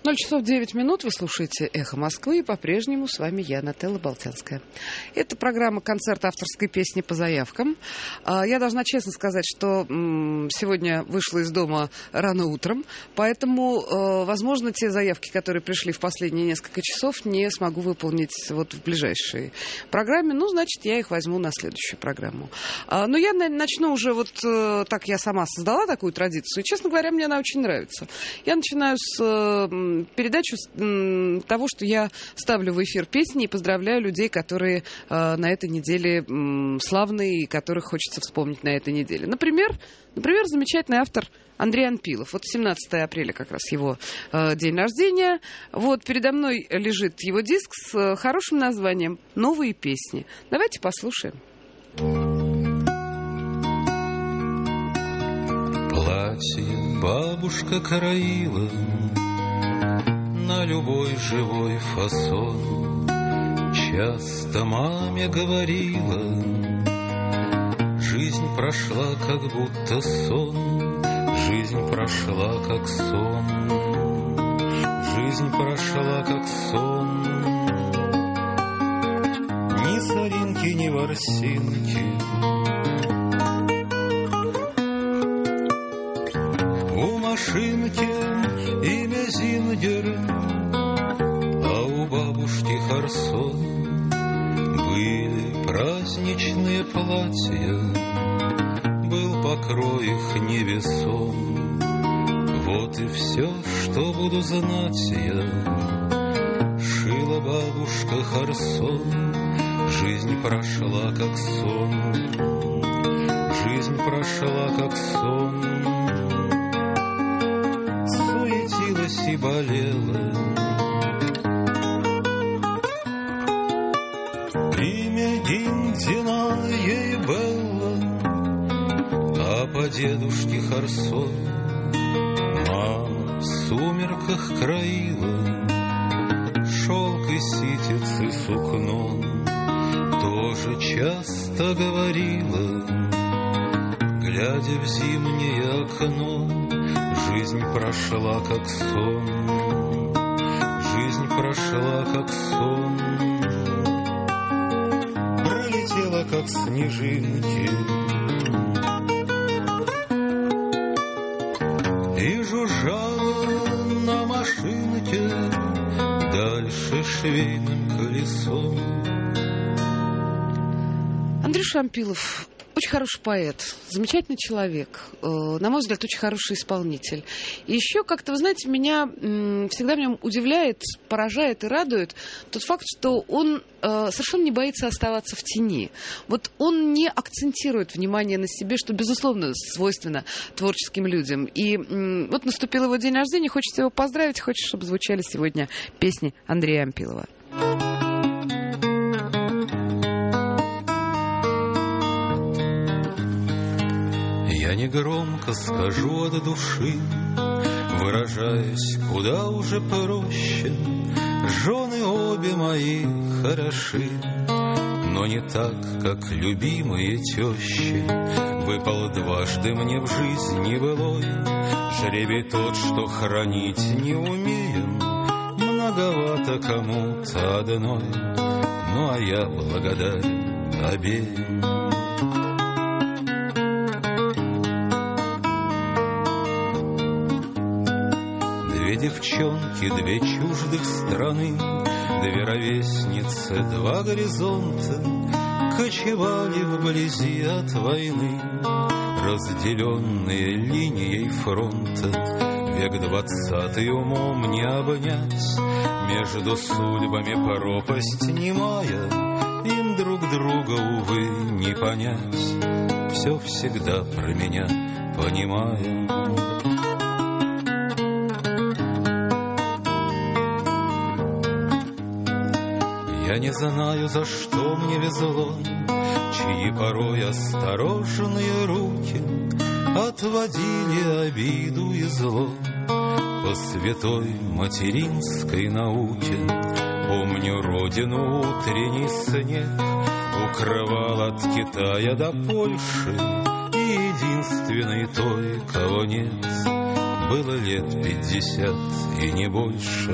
0:09. Вы слушаете «Эхо Москвы», и по-прежнему с вами я, Нателла Болтянская. Это программа «Концерт авторской песни по заявкам». Я должна честно сказать, что сегодня вышла из дома рано утром, поэтому, возможно, те заявки, которые пришли в последние несколько часов, не смогу выполнить вот в ближайшей программе. Ну, значит, я их возьму на следующую программу. Но я начну уже вот так, я сама создала такую традицию, и, честно говоря, мне она очень нравится. Я начинаю с передачу того, что я ставлю в эфир песни и поздравляю людей, которые на этой неделе славные и которых хочется вспомнить на этой неделе. Например, замечательный автор Андрей Анпилов. Вот 17 апреля как раз его день рождения. Вот передо мной лежит его диск с хорошим названием «Новые песни». Давайте послушаем. Платье бабушка краила на любой живой фасон. Часто маме говорила, жизнь прошла как будто сон, жизнь прошла как сон, жизнь прошла как сон. Ни соринки, ни ворсинки, у машинки имя Зингер, а у бабушки Харсон. Были праздничные платья, был покрой их невесом. Вот и все, что буду знать я, шила бабушка Харсон. Жизнь прошла как сон, жизнь прошла как сон. Суетилась и болела, имя Гиндина ей было, а по дедушке Харсон. Мама в сумерках краила шелк и ситец и сукно, тоже часто говорила, глядя в зимнее окно. Жизнь прошла как сон, жизнь прошла как сон. Пролетела как снежинки и жужжала на машинке дальше швейным колесом. Андрюша Анпилов очень хороший поэт, замечательный человек, на мой взгляд, очень хороший исполнитель. И еще как-то, вы знаете, меня всегда в нем удивляет, поражает и радует тот факт, что он совершенно не боится оставаться в тени. Вот он не акцентирует внимание на себе, что, безусловно, свойственно творческим людям. И вот наступил его день рождения, хочется его поздравить, хочется, чтобы звучали сегодня песни Андрея Анпилова. Я негромко скажу от души, выражаясь куда уже проще. Жены обе мои хороши, но не так, как любимые тещи. Выпал дважды мне в жизни былой жребий тот, что хранить не умеем. Многовато кому-то одной, ну а я благодарен обеим. Две девчонки, две чуждых страны, две ровесницы, два горизонта кочевали вблизи от войны, разделенные линией фронта. Век 20-й умом не обнять, между судьбами пропасть немая, им друг друга, увы, не понять. Все всегда про меня понимая. Я не знаю, за что мне везло, чьи порой осторожные руки отводили обиду и зло по святой материнской науке. Помню родину, утренний снег укрывал от Китая до Польши, и единственной той, кого нет, было лет 50 и не больше.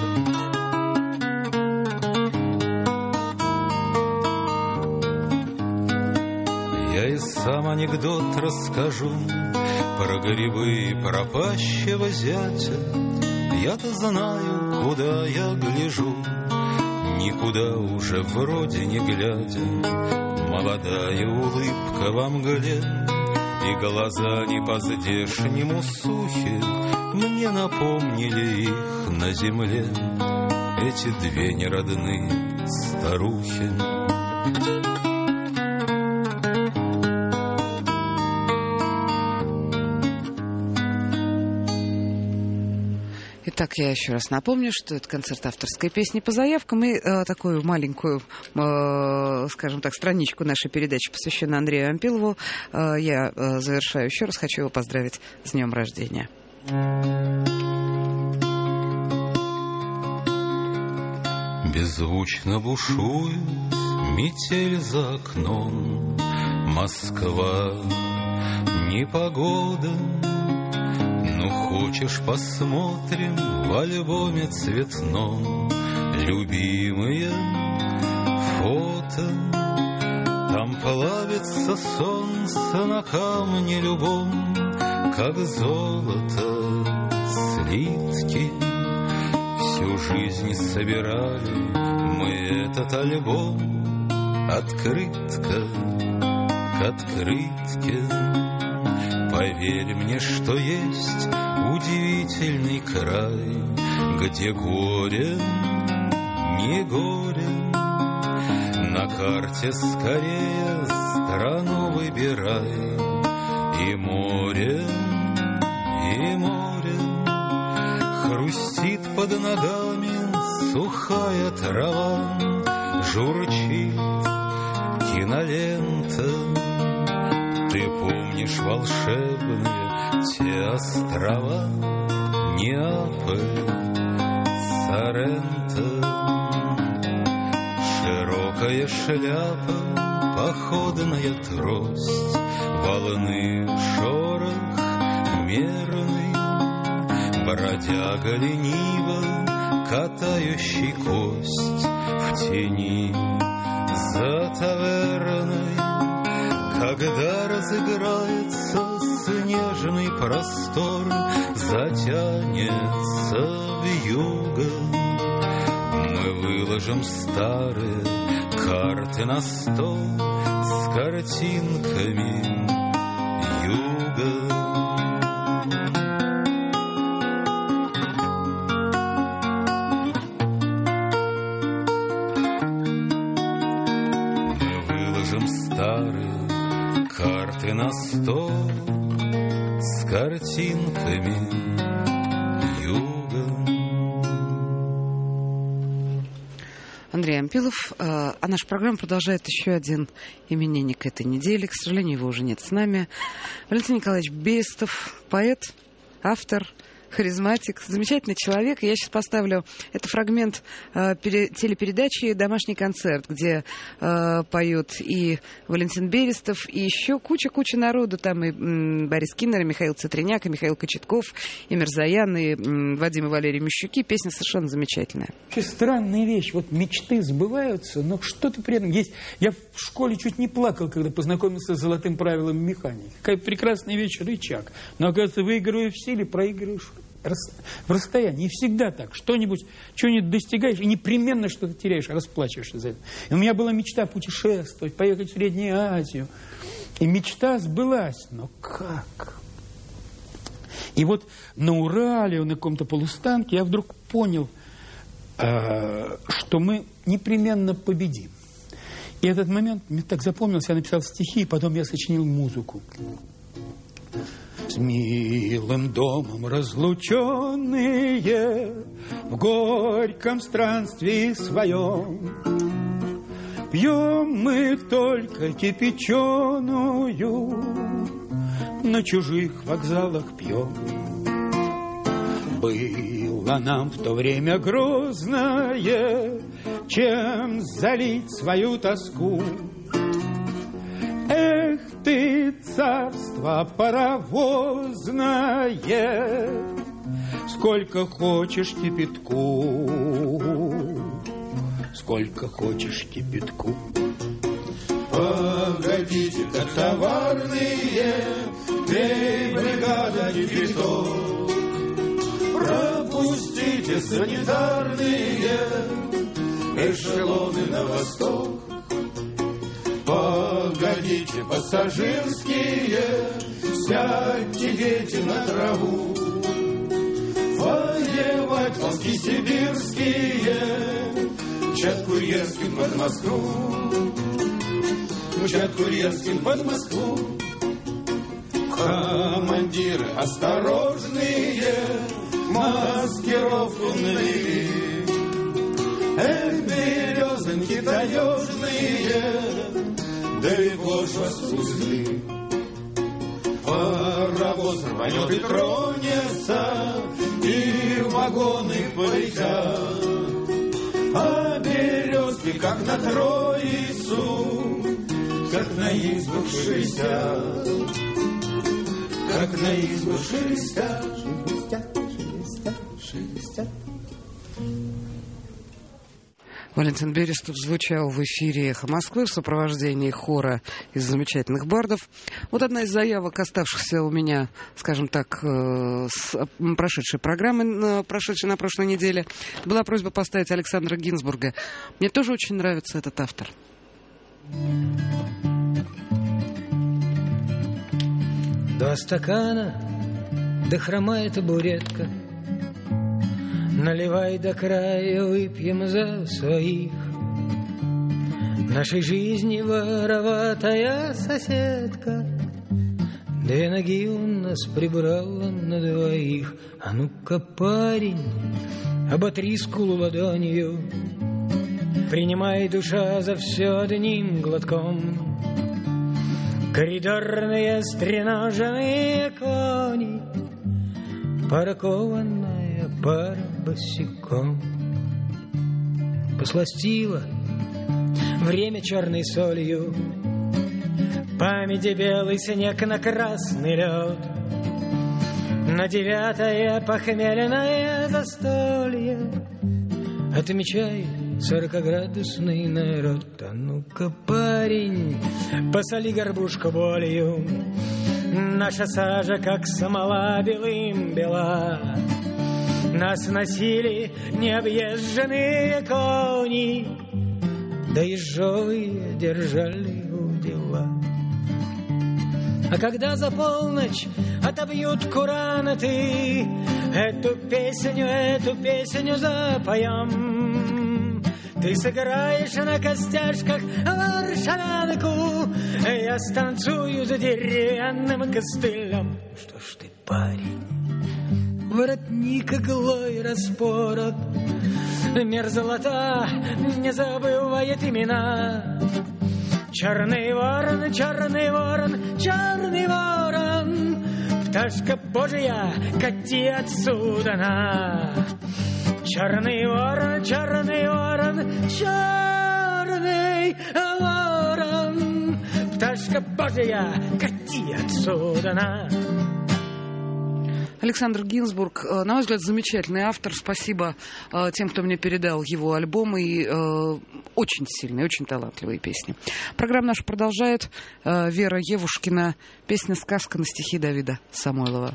Я и сам анекдот расскажу про грибы и пропащего зятя. Я-то знаю, куда я гляжу, никуда уже вроде не глядя. Молодая улыбка во мгле и глаза не по-здешнему сухи мне напомнили их на земле, эти две неродные старухи. Итак, я еще раз напомню, что это концерт авторской песни по заявкам. И такую маленькую, скажем так, страничку нашей передачи, посвященной Андрею Ампилову, я завершаю. Еще раз хочу его поздравить с днем рождения. Беззвучно бушует метель за окном, Москва, непогода. Ну, хочешь, посмотрим в альбоме цветном любимые фото. Там плавится солнце на камне любом, как золото слитки. Всю жизнь собирали мы этот альбом, открытка к открытке. Поверь мне, что есть удивительный край, где горе не горе. На карте скорее страну выбирай, и море хрустит под ногами сухая трава, журчит кинолента. Ты помнишь волшебные те острова, Неаполь, Соренто. Широкая шляпа, походная трость, волны шорох мерный, бродяга лениво, катающий кость в тени за таверной. Когда разыграется снежный простор, затянется вьюга, мы выложим старые карты на стол с картинками юга. Карты на стол с картинками юга. Андрей Ампилов. А наша программа продолжает еще один именинник этой недели. К сожалению, его уже нет с нами. Валентин Николаевич Берестов, поэт, автор, харизматик, замечательный человек. Я сейчас поставлю, это фрагмент телепередачи «Домашний концерт», где поют и Валентин Берестов, и еще куча народу. Там и Борис Киннер, и Михаил Цитриняк, и Михаил Кочетков, и Мирзаян, и Вадим и Валерий Мещуки. Песня совершенно замечательная. Очень странная вещь. Вот мечты сбываются, но что-то при этом есть. Я в школе чуть не плакал, когда познакомился с золотым правилом механики. Какая прекрасная вещь, рычаг. Но, оказывается, выигрывая в силе, проигрываешь в расстоянии. И всегда так. Что-нибудь достигаешь, и непременно что-то теряешь, расплачиваешься за это. И у меня была мечта путешествовать, поехать в Среднюю Азию. И мечта сбылась. Но как? И вот на Урале, на каком-то полустанке, я вдруг понял, что мы непременно победим. И этот момент мне так запомнился, я написал стихи, и потом я сочинил музыку. С милым домом разлученные в горьком странстве своем, пьем мы только кипяченую, на чужих вокзалах пьем. Было нам в то время грозное, чем залить свою тоску. Эх ты, царство паровозное, сколько хочешь кипятку, сколько хочешь кипятку. Погодите-ка, товарные, эй, бригада кипяток, пропустите санитарные эшелоны на восток. Погодите, пассажирские, сядьте, дети, на траву, воевать полки сибирские мчат курьерским под Москву, мчат курьерским под Москву. Командиры осторожные, маскировку навели, березоньки таежные, далеко ж вас узли. Паровоз рванет и тронется, и вагоны полетят, а березки, как на Троицу, как на избу шелестят, как на избу шелестят, шелестят, шелестят, шелестят. Валентин Берестов звучал в эфире «Эхо Москвы» в сопровождении хора из замечательных бардов. Вот одна из заявок, оставшихся у меня, скажем так, с прошедшей программы, прошедшей на прошлой неделе, была просьба поставить Александра Гинзбурга. Мне тоже очень нравится этот автор. Два стакана, да хромая табуретка, наливай до края, выпьем за своих. Нашей жизни вороватая соседка, две ноги у нас прибрала на двоих. А ну-ка, парень, оботри скулу ладонью, принимай, душа, за все одним глотком. Коридорные стреноженные кони, паракованная пара босиком. Посластила время черной солью, памяти белый снег на красный лед, на 9-е похмельное застолье отмечает 40-градусный народ. А ну-ка, парень, посоли горбушку болью, наша сажа, как смола, белым бела. Нас носили необъезженные кони, да ежовые держали удила. А когда за полночь отобьют куранты, эту песню запоем. Ты сыграешь на костяшках варшавянку, я станцую за деревянным костылем. Что ж ты, парень, воротник иглой распорот, мерзлота не забывает имена. Черный ворон, черный ворон, черный ворон, пташка Божия, кати отсюда на. Черный ворон, черный ворон, черный ворон, пташка Божия, кати отсюда на. Александр Гинзбург, на мой взгляд, замечательный автор. Спасибо тем, кто мне передал его альбом. И очень сильные, очень талантливые песни. Программа наша продолжает. Вера Евушкина. Песня «Сказка» на стихи Давида Самойлова.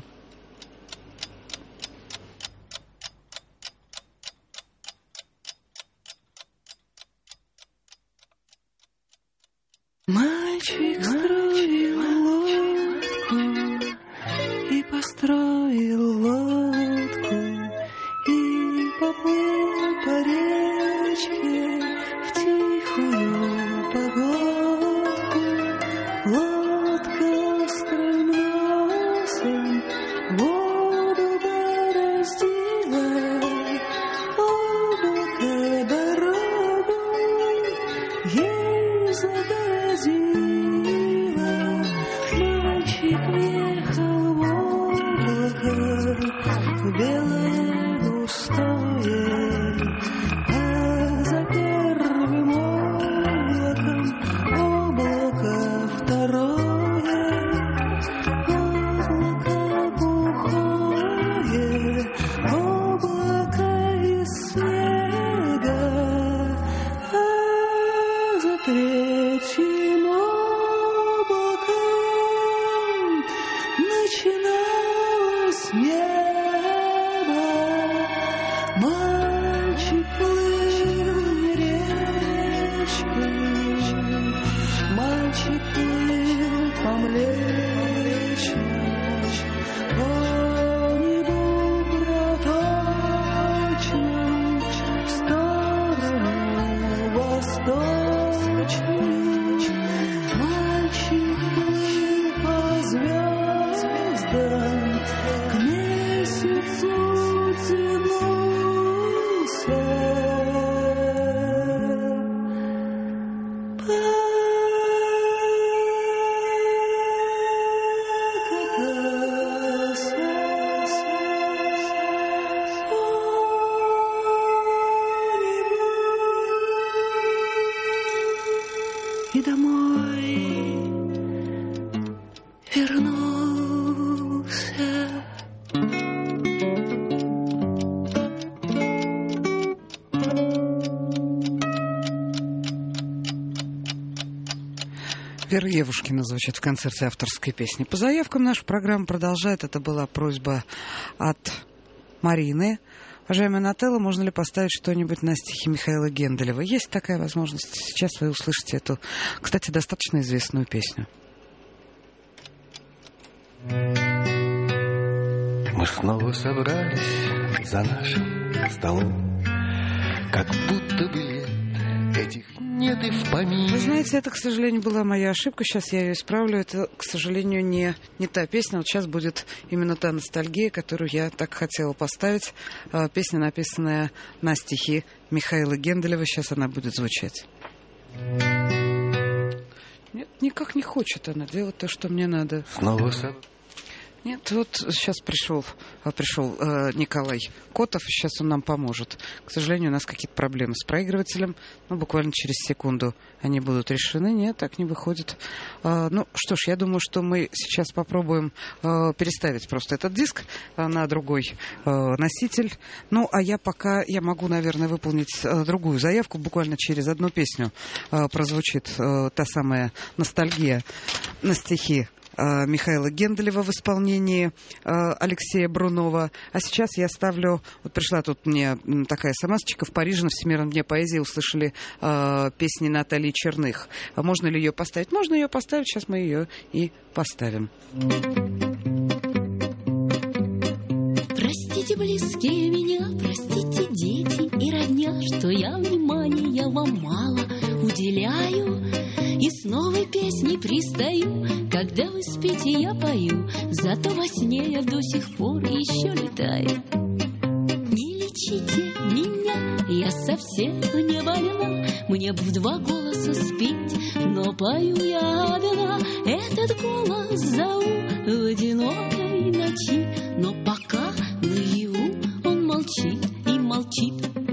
Мальчик строил лодку и построил лодку и поплыл по речке в тихую погодку. Лодка острым носом воду бороздила, облако дорогу ей загородила. Мальчик ехал в облако белое густое, а за первым Вера Евушкина звучит в концерте авторской песни. По заявкам нашу программу продолжает. Это была просьба от Марины. Уважаемая Нателла, можно ли поставить что-нибудь на стихи Михаила Генделева? Есть такая возможность. Сейчас вы услышите эту, кстати, достаточно известную песню. Мы снова собрались за нашим столом, как будто бы лет этих нет и в помине. Вы знаете, это, к сожалению, была моя ошибка. Сейчас я ее исправлю. Это, к сожалению, не та песня. Вот сейчас будет именно та ностальгия, которую я так хотела поставить. Песня, написанная на стихи Михаила Генделева. Сейчас она будет звучать. Нет, никак не хочет она делать то, что мне надо. Снова Нет, вот сейчас пришел Николай Котов, и сейчас он нам поможет. К сожалению, у нас какие-то проблемы с проигрывателем, но буквально через секунду они будут решены. Нет, так не выходит. Ну, что ж, я думаю, что мы сейчас попробуем переставить просто этот диск на другой носитель. Ну, а я могу, наверное, выполнить другую заявку. Буквально через одну песню прозвучит та самая ностальгия на стихи Михаила Генделева в исполнении Алексея Брунова. А сейчас я ставлю... Вот пришла тут мне такая смс-очка. В Париже на Всемирном дне поэзии услышали песни Натальи Черных. Можно ли ее поставить? Можно ее поставить. Сейчас мы ее и поставим. Простите, близкие меня, простите, дети и родня, что я внимания вам мало уделяю. И с новой песней пристаю, когда вы спите, я пою, зато во сне я до сих пор еще летаю. Не лечите меня, я совсем не больна, мне б в два голоса спеть, но пою я одна. Этот голос зову в одинокой ночи, но пока наяву он молчит и молчит.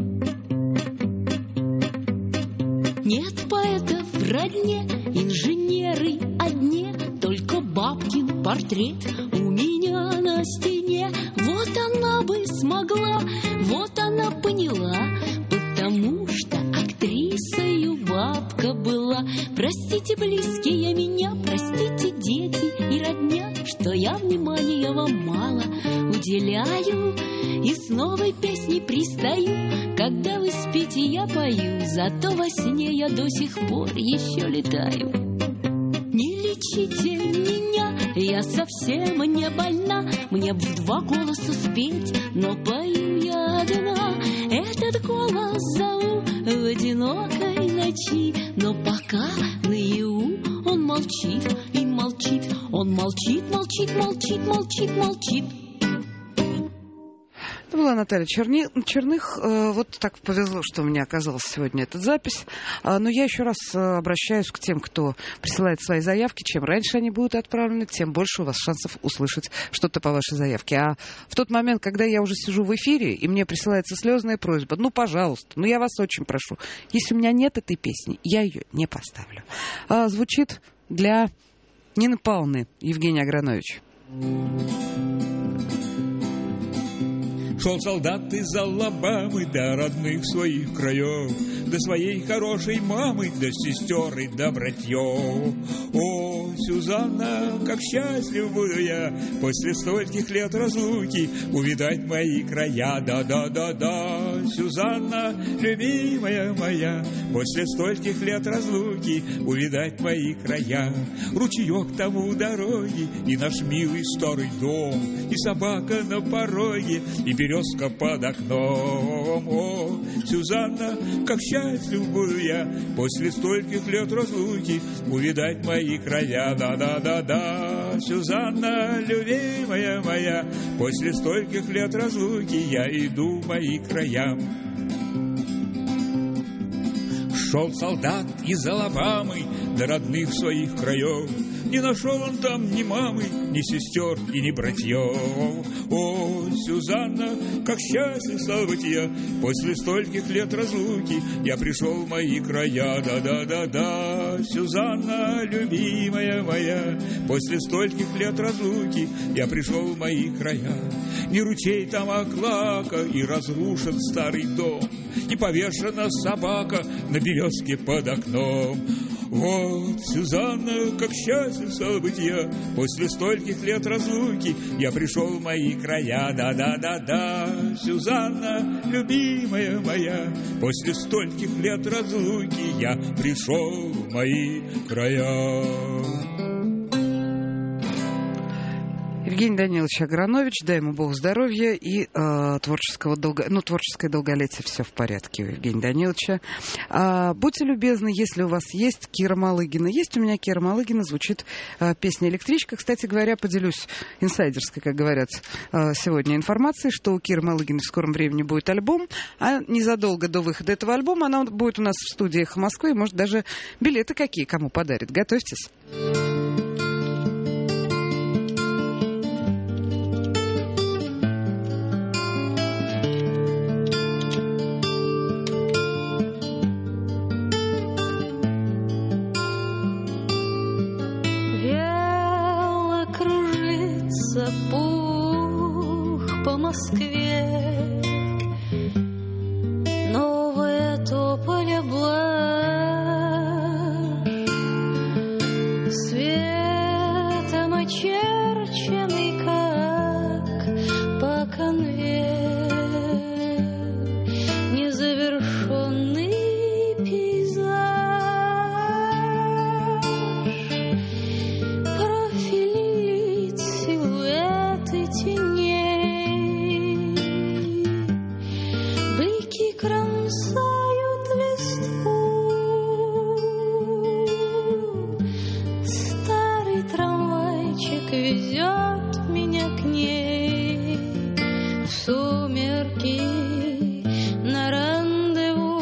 Нет поэтов в родне, инженеры одни, только бабкин портрет у меня на стене. Вот она бы смогла, вот она поняла, потому что актрисою бабка была. Простите, близкие меня, простите, дети и родня, что я внимания вам мало уделяю. И с новой песней пристаю, когда вы спите, я пою, зато во сне я до сих пор еще летаю. Не лечите меня, я совсем не больна, мне б в два голоса спеть, но пою я одна. Этот голос зову в одинокой ночи, но пока наяву он молчит и молчит. Он молчит, молчит, молчит, молчит, молчит. Это была Наталья Черных. Вот так повезло, что у меня оказалась сегодня эта запись. Но я еще раз обращаюсь к тем, кто присылает свои заявки. Чем раньше они будут отправлены, тем больше у вас шансов услышать что-то по вашей заявке. А в тот момент, когда я уже сижу в эфире, и мне присылается слезная просьба, ну, пожалуйста, ну, я вас очень прошу, если у меня нет этой песни, я ее не поставлю. Звучит для Нины Павловны Евгения Агранович. Шел солдат из Алабамы до родных своих краев, до своей хорошей мамы, до сестер и до братьев. О, Сюзанна, как счастлив буду я после стольких лет разлуки увидать мои края. Да-да-да-да, Сюзанна, любимая моя, после стольких лет разлуки увидать мои края. Ручеек там у дороги, и наш милый старый дом, и собака на пороге, и березка под окном. О, Сюзанна, как счастлив буду я после стольких лет разлуки увидать мои края. Да-да-да-да, Сюзанна, любимая моя, после стольких лет разлуки я иду в мои края. Шел солдат из Алабамы до родных своих краев, не нашел он там ни мамы, ни сестер и ни братьев. О, Сюзанна, как счастлив стал быть я после стольких лет разлуки, я пришел в мои края. Да-да-да-да, Сюзанна, любимая моя, после стольких лет разлуки я пришел в мои края. Не ручей там, а клака, и разрушен старый дом, и повешена собака на березке под окном. Вот, Сюзанна, как счастлив стало быть я, после стольких лет разлуки я пришел в мои края. Да-да-да-да, Сюзанна, любимая моя, после стольких лет разлуки я пришел в мои края. Евгений Данилович Агранович, дай ему Бог здоровья и творческое долголетие. Все в порядке у Евгения Даниловича. Будьте любезны, если у вас есть Кира Малыгина. Есть у меня Кира Малыгина, звучит песня «Электричка». Кстати говоря, поделюсь инсайдерской, как говорят сегодня, информацией, что у Киры Малыгиной в скором времени будет альбом, а незадолго до выхода этого альбома она будет у нас в студии «Эхо Москвы», и, может, даже билеты какие кому подарит. Готовьтесь. Пух по Москве, новое тополя блажь, светом очерченный, как по конве, незавершенный пейзаж, профиль лиц, силуэты теней, блики кромсают листву, старый трамвайчик везет меня к ней в сумерки на рандеву,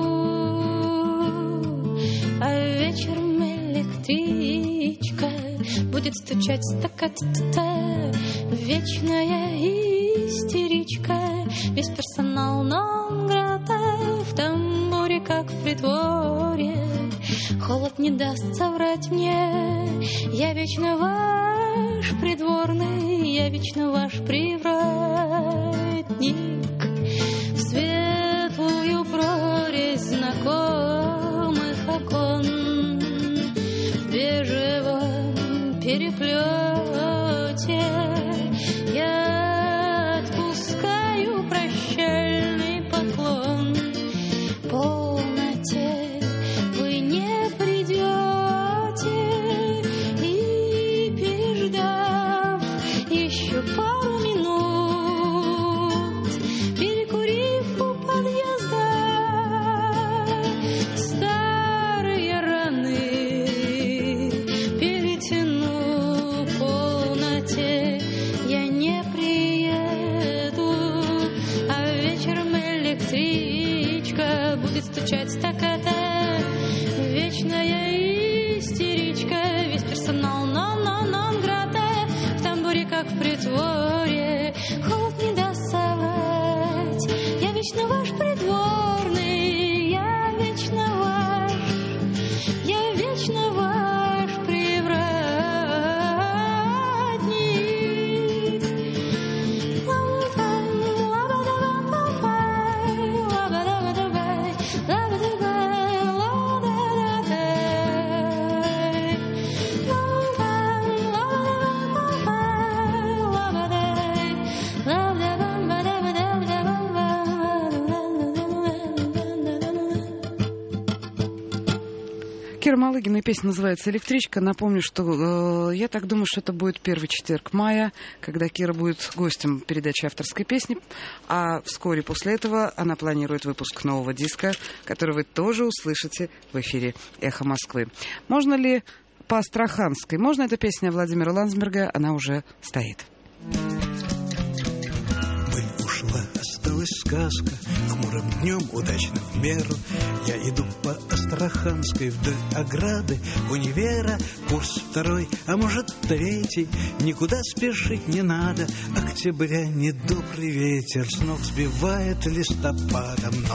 а вечером электричка будет стучать стакат-та-та, вечная истеричка, весь персонал нон-грата в тамбуре, как в притворе. Холод не даст соврать мне, я вечно ваш придворный, я вечно ваш привратник. В светлую прорезь знакомых окон, в бежевом переплете я отпускаю прощальный поклон. Полноте вы не придете, и переждав еще пару минут, перекурив у подъезда старые раны, перетяну. Полноте я не приеду, а вечером электричка будет стучать стаката, вечная истеричка, весь персонал нон-грата в тамбуре, как в притворе. Холод не даст соврать, я вечно ваш придворный, я вечно ваш привратник. Кира Малыгина, и песня называется «Электричка». Напомню, что я так думаю, что это будет первый четверг мая, когда Кира будет гостем передачи авторской песни, а вскоре после этого она планирует выпуск нового диска, который вы тоже услышите в эфире «Эхо Москвы». Можно ли по-астраханской? Можно, эта песня Владимира Ландсберга, она уже стоит. Осталась сказка, хмурым днем, удачно в меру. Я иду по Астраханской вдоль ограды универа. Курс второй, а может третий, никуда спешить не надо. Октября недобрый ветер с ног сбивает листопадом, но в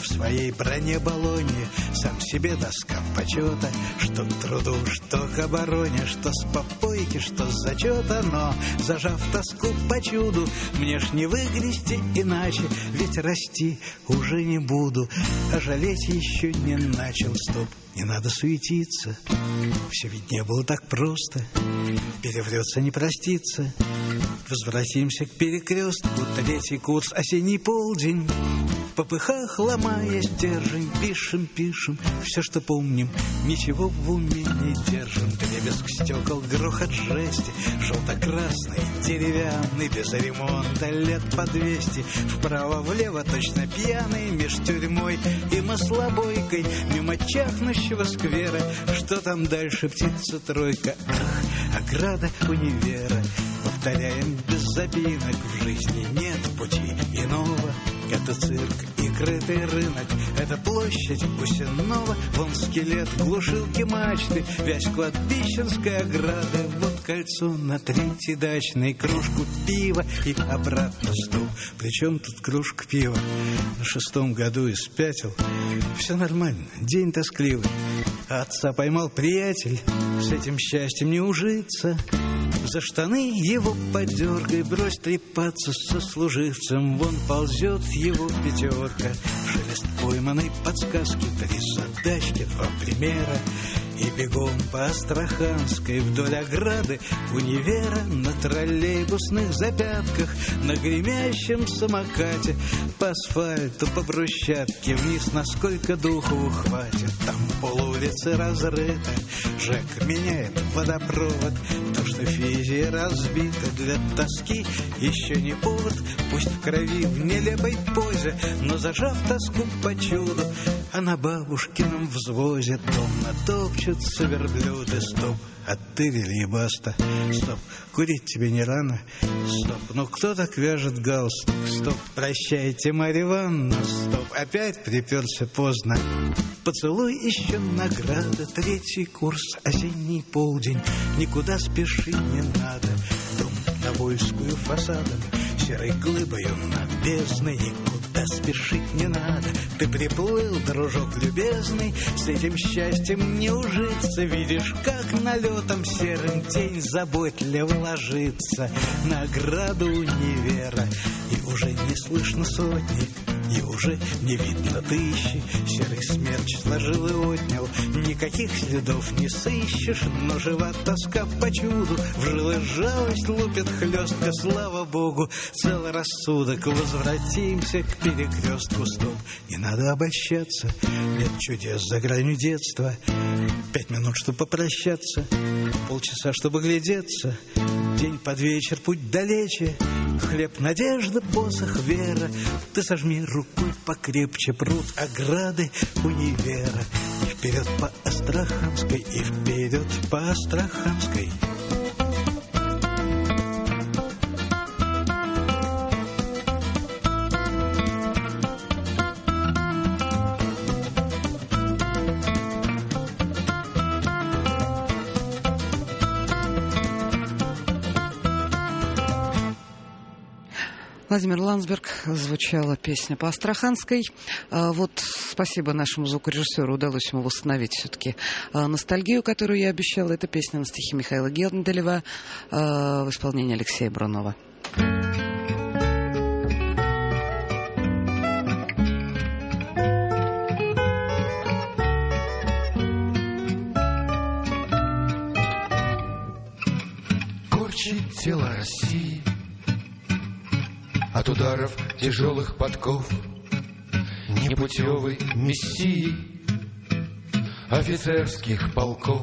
в своей броне Болоньи, сам себе доска почета, что к труду, что к обороне, что с попойки, что с зачета. Но, зажав тоску по чуду, мне ж не выгрести иначе, ведь расти уже не буду, а жалеть еще не начал. Стоп, не надо суетиться, все ведь не было так просто, переврется, не простится. Возвратимся к перекрестку, третий курс, осенний полдень. В попыхах, ломая стержень, пишем, все, что помним, ничего в уме не держим. Дребезг стекол, грохот жести, желто-красный, деревянный, без ремонта, лет по 200. Вправо-влево, точно пьяный, меж тюрьмой и маслобойкой, мимо чахнущего сквера. Что там дальше, птица-тройка? Ах, ограда универа. Повторяем без запинок, в жизни нет пути иного. Это цирк и крытый рынок, это площадь Гусинова. Вон скелет, глушилки, мачты, вязь кладбищенской ограды. Вот кольцо на третьей дачной, кружку пива и обратно стул. Причем тут кружка пива? На 6-м году испятил. Все нормально, день тоскливый. Отца поймал приятель, с этим счастьем не ужиться. За штаны его подергай, брось трепаться со служивцем. Вон ползет его пятерка, шелест пойманной подсказки, 3 задачки, 2 примера. И бегом по Астраханской вдоль ограды универа, на троллейбусных запятках, на гремящем самокате, по асфальту, по брусчатке, вниз, насколько духу хватит. Там полулицы разрыта, ЖЭК меняет водопровод. То, что физия разбита для тоски, еще не повод. Пусть в крови, в нелепой позе, но зажав тоску по чуду, а на бабушкином взвозе томно топчутся верблюды. Стоп, оттырили и баста. Стоп, курить тебе не рано. Стоп, ну кто так вяжет галстук? Стоп, прощайте, Марья Ивановна. Стоп, опять приперся поздно. Поцелуй еще награда, 3-й курс, осенний полдень. Никуда спешить не надо. Дом на Вольскую фасадом, серой глыбою над бездной. Никуда спешить не надо. Ты приплыл, дружок любезный, с этим счастьем не ужиться. Видишь, как налетом серым тень заботливо ложится на ограду универа. И уже не слышно сотни, и уже не видно тысячи. Серый смерч сложил и отнял, никаких следов не сыщешь. Но жива тоска по чуду, в жилы жалость лупит хлестко. Слава богу, цел рассудок. Возвратимся к перекрестку. Стоп, не надо обольщаться, нет чудес за гранью детства. 5 минут, чтобы попрощаться, полчаса, чтобы глядеться. День под вечер, путь далече, хлеб, надежда, посох, вера. Ты сожми рукой покрепче пруд ограды универа. И вперед по Астраханской, и вперед по Астраханской. Владимир Ландсберг, звучала песня по Астраханской. Вот спасибо нашему звукорежиссеру, удалось ему восстановить все-таки ностальгию, которую я обещала. Это песня на стихи Михаила Генделева в исполнении Алексея Брунова. Корчит тело России от ударов тяжелых подков непутевой мессии офицерских полков.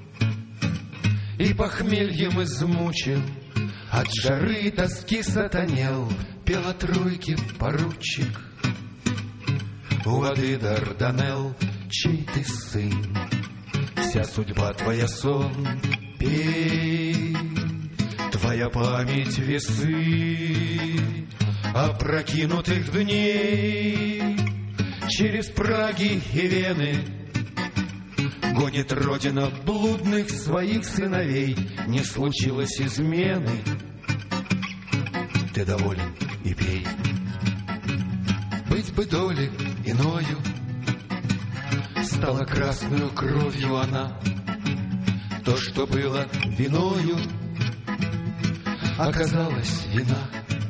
И похмельем измучен, от жары и тоски сатанел, пел о тройке поручик у воды Дарданелл. Чей ты сын, вся судьба твоя сон, пей, твоя память весы опрокинутых дней. Через Праги и Вены гонит Родина блудных своих сыновей. Не случилось измены, ты доволен и пей. Быть бы доле иною. Стала красную кровью она, то, что было виною, оказалась вина.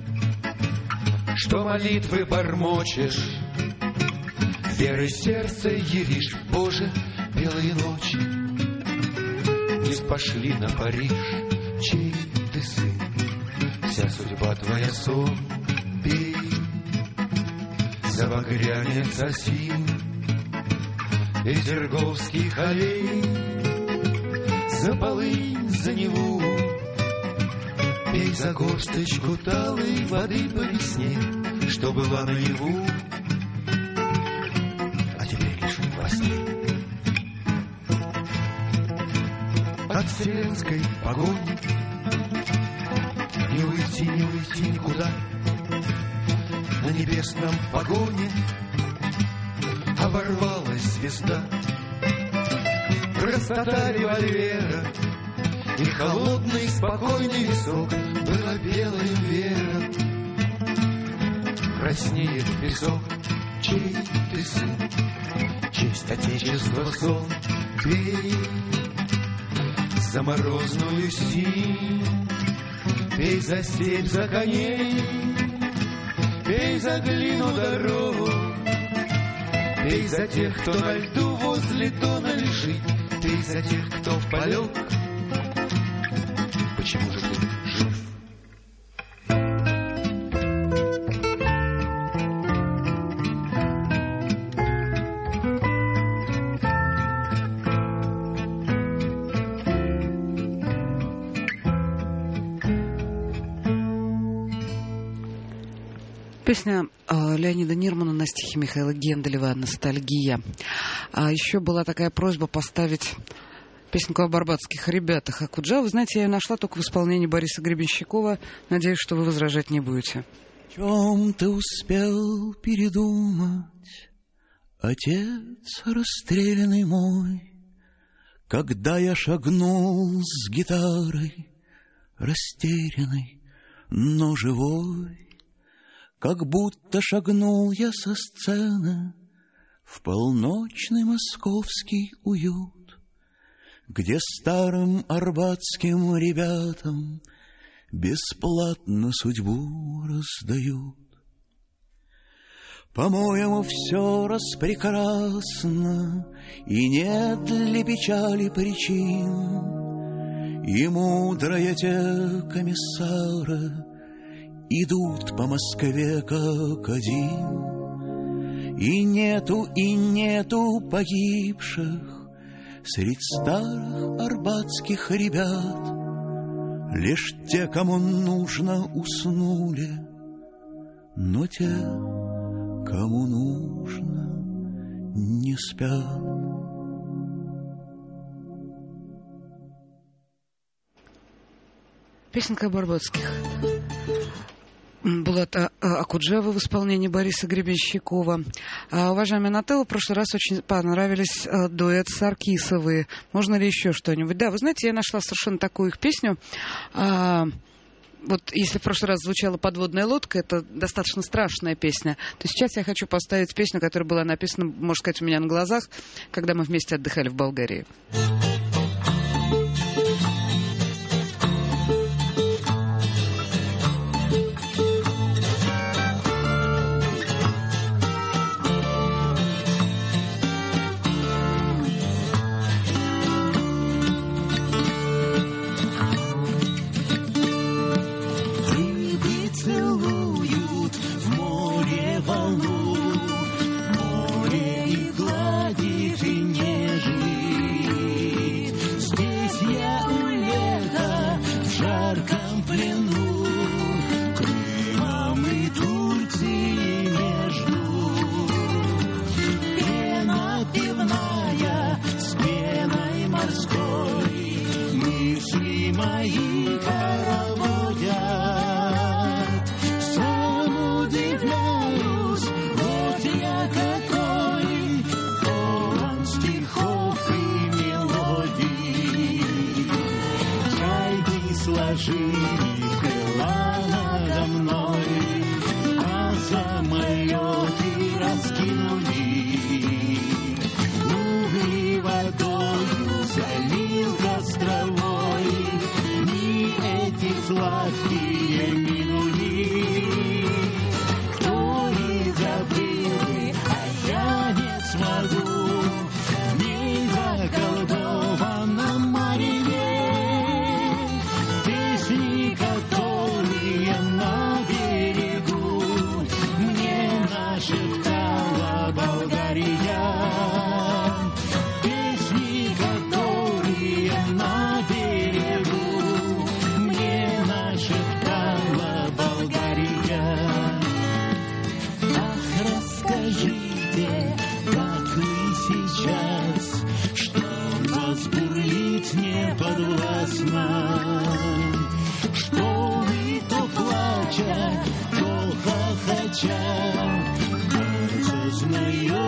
Что молитвы бормочешь, верой сердце яришь, Боже, белые ночи не спошли на Париж. Чей ты сын, вся судьба твоя сон, пей за багрянец осин, Петерговских аллей, за полынь, за Неву, пей за горсточку талой воды по весне, что была наяву, а теперь лишь во сне. От вселенской погони не уйти никуда. На небесном погоне оборвалась звезда. Простота револьвера и холодный спокойный висок было белым вером. Краснеет песок, чей ты сын, честь отечества сон, пей за морозную синь, пей за степь, за коней, пей за глину дорогу, пей за тех, кто на льду возле дона лежит, пей за тех, кто в полет. Почему же ты жив? Песня Леонида Нирмана на стихи Михаила Генделева «Ностальгия». А еще была такая просьба поставить песенку об арбатских ребятах Акуджавы. Знаете, я ее нашла только в исполнении Бориса Гребенщикова. Надеюсь, что вы возражать не будете. В чем ты успел передумать, отец расстрелянный мой, когда я шагнул с гитарой, растерянный, но живой? Как будто шагнул я со сцены в полночный московский уют, где старым арбатским ребятам бесплатно судьбу раздают. По-моему, все распрекрасно, и нет для печали причин, и мудрые те комиссары идут по Москве как один, и нету погибших средь старых арбатских ребят. Лишь те, кому нужно, уснули, но те, кому нужно, не спят. Песенка об арбатских. Булата Акуджава в исполнении Бориса Гребенщикова. Уважаемая Нателла, в прошлый раз очень понравились дуэт Саркисовы. Можно ли еще что-нибудь? Да, вы знаете, я нашла совершенно такую их песню. Вот если в прошлый раз звучала «Подводная лодка», это достаточно страшная песня, то сейчас я хочу поставить песню, которая была написана, можно сказать, у меня на глазах, когда мы вместе отдыхали в Болгарии. Море и глади, и нежи.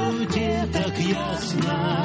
суете так ясно.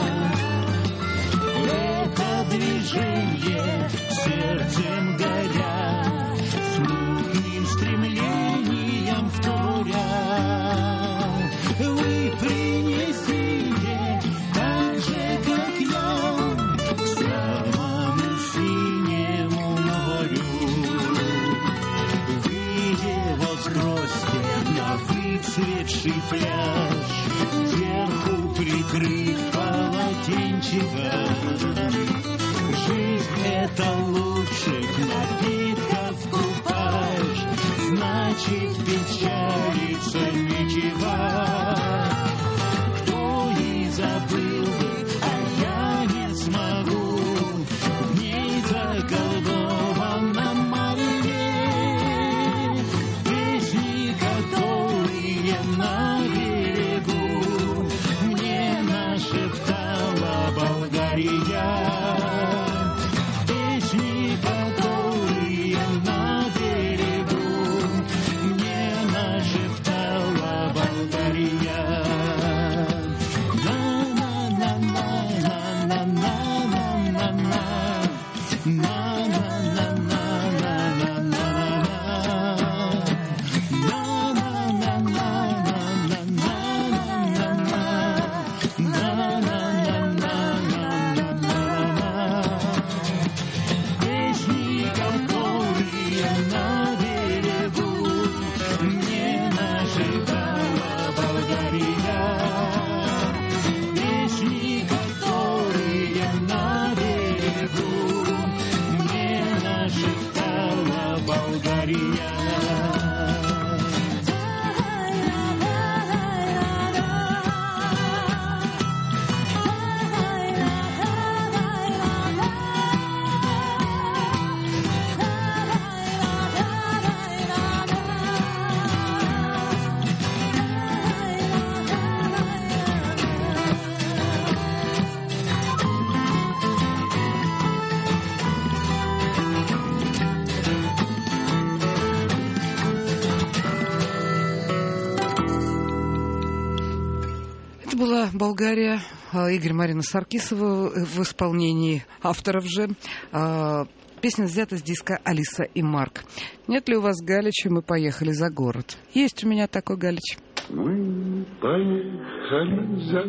Это движение сердцем горя, смутным стремлением вторя. Вы принесите так же, как я, к самому синему морю. Вы его сбросьте на выцветший пляж, сверху прикрыв полотенчиком. Жизнь — это лучших напитков купаж, значит, печалиться нечего. Кто и забыл бы, а я не смогу, в ней заколдованном море. Песни, которые на берегу мне нашептала Болгария. Песни, которые на берегу мне нашептала Болгария. Была Болгария, Игорь Марина Саркисова в исполнении авторов же. Песня взята с диска «Алиса и Марк». Нет ли у вас Галича? Мы поехали за город. Есть у меня такой Галич. Мы поехали за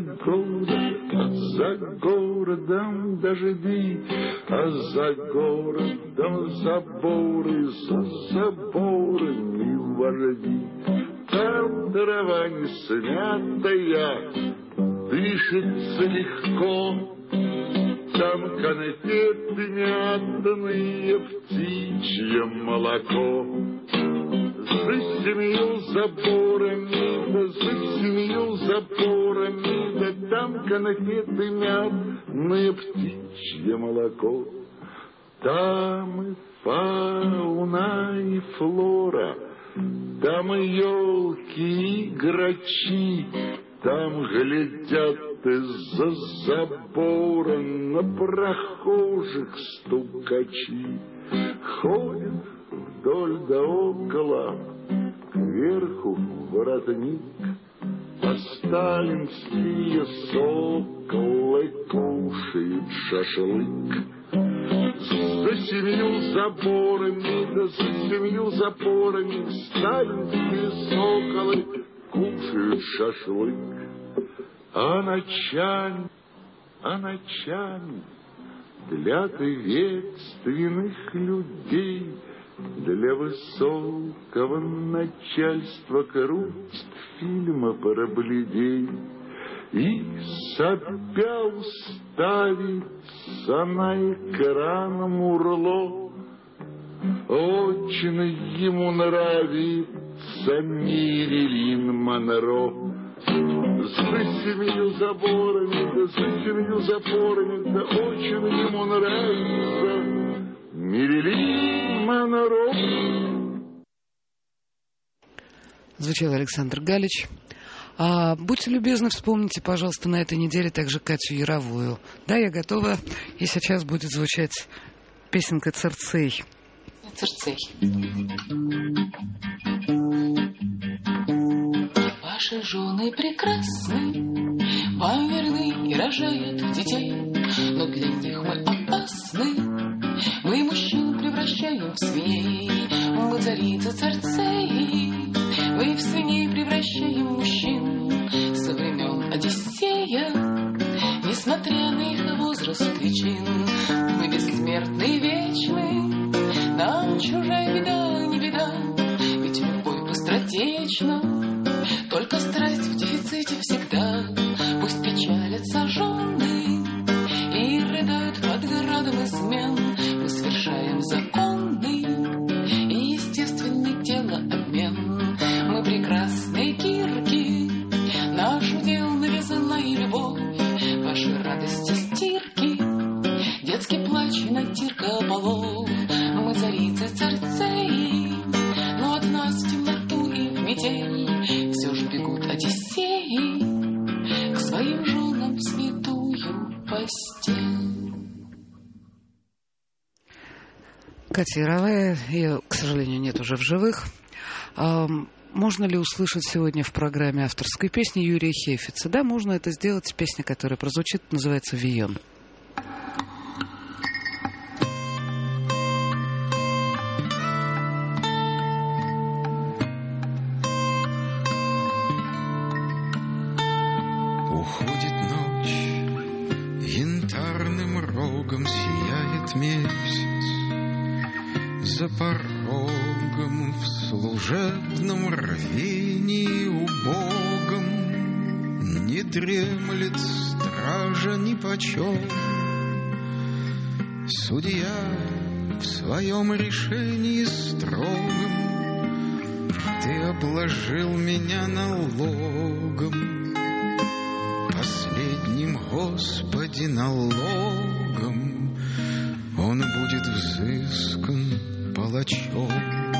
городом дожди, а за городом заборы, за заборами вожди. Там трава не смятая, дышится легко, там конфеты мятные, птичье молоко. За 7 заборами, да за 7 заборами, да там конфеты мятные, птичье молоко. Там и фауна, и флора, там елки и грачи, там глядят из-за забора на прохожих стукачи. Ходят вдоль да около, кверху воротник, а сталинские соколы кушают шашлык. За 7 заборами, да за 7 запорами сталинские соколы кушают шашлык. А ночами для ответственных людей, для высокого начальства крутят фильмы про бледей. И сопя уставится на экран Мурло. Очень ему нравится Мэрилин Монро. За 7 заборами, да за 7 запорами, да очень ему нравится Мэрилин Монро. Звучал Александр Галич. Будьте любезны, вспомните, пожалуйста, на этой неделе также Катю Яровую. Да, я готова. И сейчас будет звучать песенка «Церцей». Церцей. Ваши жены прекрасны, Вам верны и рожают детей, но для них мы опасны. Мы мужчин превращаем в свиней, мы царицы царцей. Мы в свиней превращаем мужчин со времен Одиссея. Несмотря на их возраст личин, мы бессмертны, вечны. Нам чужая беда не беда, ведь любовь быстротечна. Только страсть в дефиците всегда. Пусть печалятся жены и рыдают под градом измен. Мы совершаем законный и естественный телообмен. Мы прекрасные кирки, наш удел новизна и любовь. Ваши радости стирки, детский плач и натирка полов. Мы царицы царцей, но от нас в темноту и в метель все ж бегут Одиссеи к своим женам в святую постель. Катя Яровая, ее, к сожалению, нет уже в живых. Можно ли услышать сегодня в программе авторской песни Юрия Хейфица? Да, можно это сделать. Песня, которая прозвучит, называется «Вион». Уходит ночь, янтарным рогом сияет месяц. За порогом в служебном рвении убогом не дремлет стража нипочем. Судья в своем решении строгом: ты обложил меня налогом, последним, Господи, налогом. Он будет взыскан палачом.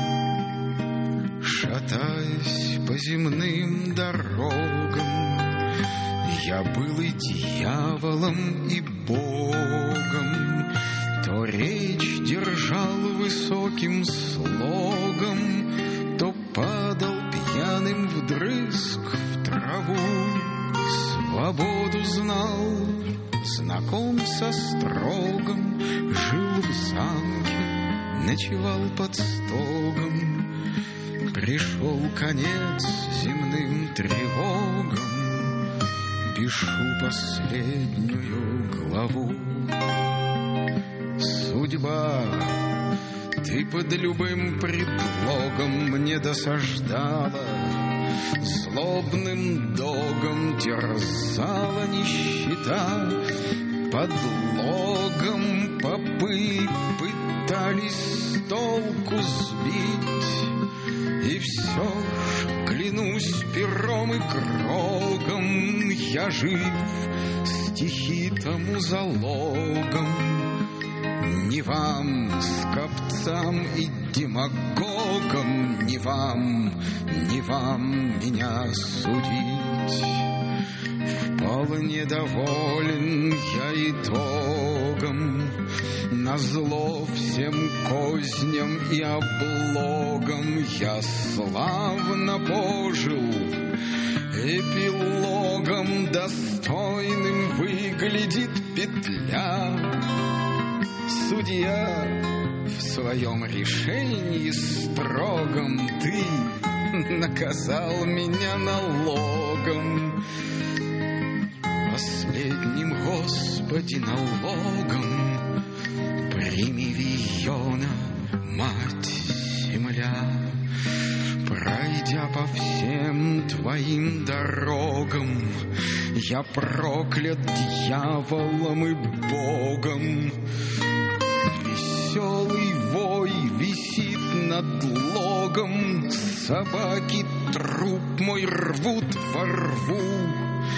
Шатаясь по земным дорогам, я был и дьяволом, и Богом. То речь держал высоким слогом, то падал пьяным вдрызг в траву. Свободу знал, знаком со строгом, жил в замке, ночевал под стогом. Пришел конец земным тревогам, пишу последнюю главу. Судьба, ты под любым предлогом мне досаждала, злобным догом терзала нищета. Подлогом попы пытались с толку сбить, и все ж, клянусь пером и крогом, я жив стихи тому залогом. Не вам, скопцам и демагогам, не вам меня судить. Вполне доволен я итогом, назло всем козням и облогам. Я славно пожил, эпилогом достойным выглядит петля. Судья в своем решении строгом, ты наказал меня налогом. Последним, Господи, налогом прими Виона, мать земля. Пройдя по всем твоим дорогам, я проклят дьяволом и Богом. Веселый вой висит над логом, собаки труп мой рвут во рву.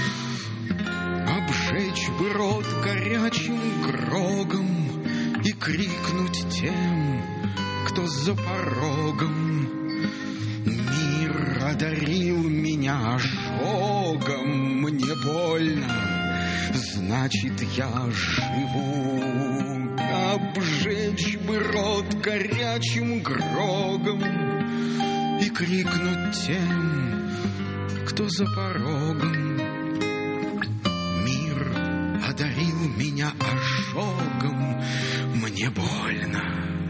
Обжечь бы рот горячим грогом и крикнуть тем, кто за порогом. Мир одарил меня ожогом, мне больно, значит, я живу. Обжечь бы рот горячим грогом и крикнуть тем, кто за порогом. меня ожогом. Мне больно,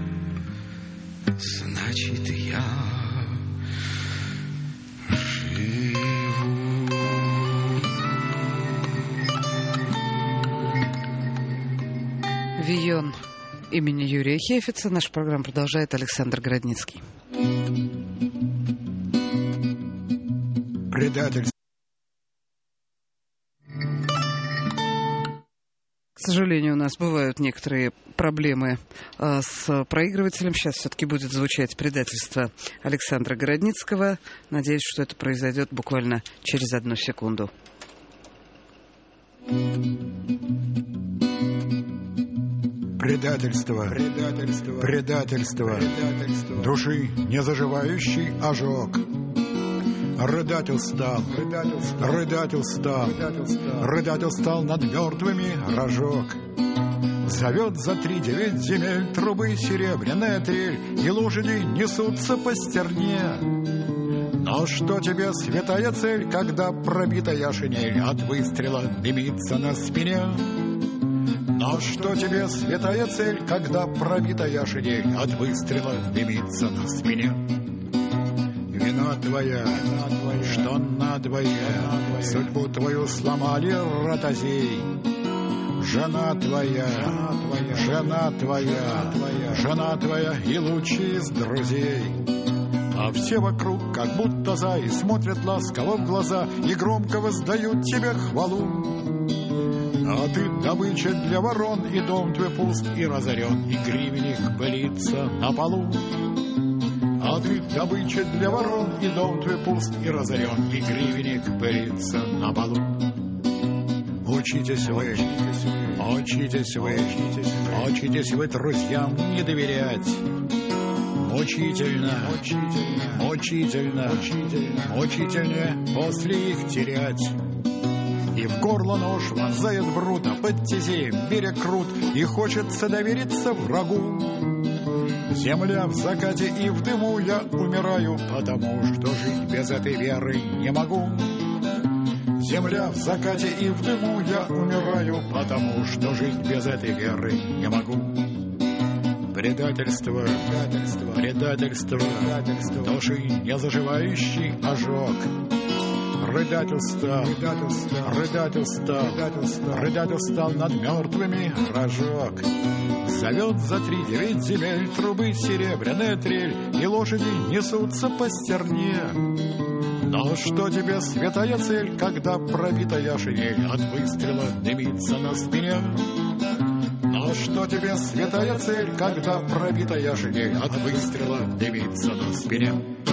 значит, я живу. Вийон имени Юрия Хефица. Наша программа продолжает Александр Городницкий. Предательство. К сожалению, у нас бывают некоторые проблемы с проигрывателем. Сейчас все-таки будет звучать предательство Александра Городницкого. Надеюсь, что это произойдет буквально через 1 секунду. Предательство, предательство, предательство, души не заживающий ожог. Рыдатель стал, рыдатель стал над мертвыми рожок. Зовет за 3-9 земель трубы серебряная трель, и лошади несутся по стерне. Но что тебе святая цель, когда пробитая шинель от выстрела дымится на спине? Но что тебе святая цель, когда пробитая шинель от выстрела дымится на спине? Вина твоя, что надвое, судьбу твою сломали ротозей. Жена твоя, жена твоя и лучший из друзей. А все вокруг, как будто зай, смотрят ласково в глаза и громко воздают тебе хвалу. А ты добыча для ворон, и дом твой пуст и разорен, и гривенник пылится на полу. А ты добыча для ворон, и дом твой пуст и разорен, и гривенник пылится на полу. Учитесь вы друзьям не доверять. Мучительнее после их терять. И в горло нож вонзает брут, а под тизеем берег крут, и хочется довериться врагу. Земля в закате и в дыму, я умираю, потому что жить без этой веры не могу. Земля в закате и в дыму, я умираю, потому что жить без этой веры не могу. Предательство, души не заживающий ожог. Рыдатель стал над мертвыми рожок. Зовет за 3-9 земель трубы серебряная трель, и лошади несутся по стерне. Но что тебе святая цель, когда пробитая шинель от выстрела дымится на спине? Но что тебе святая цель, когда пробитая шинель от выстрела дымится на спине?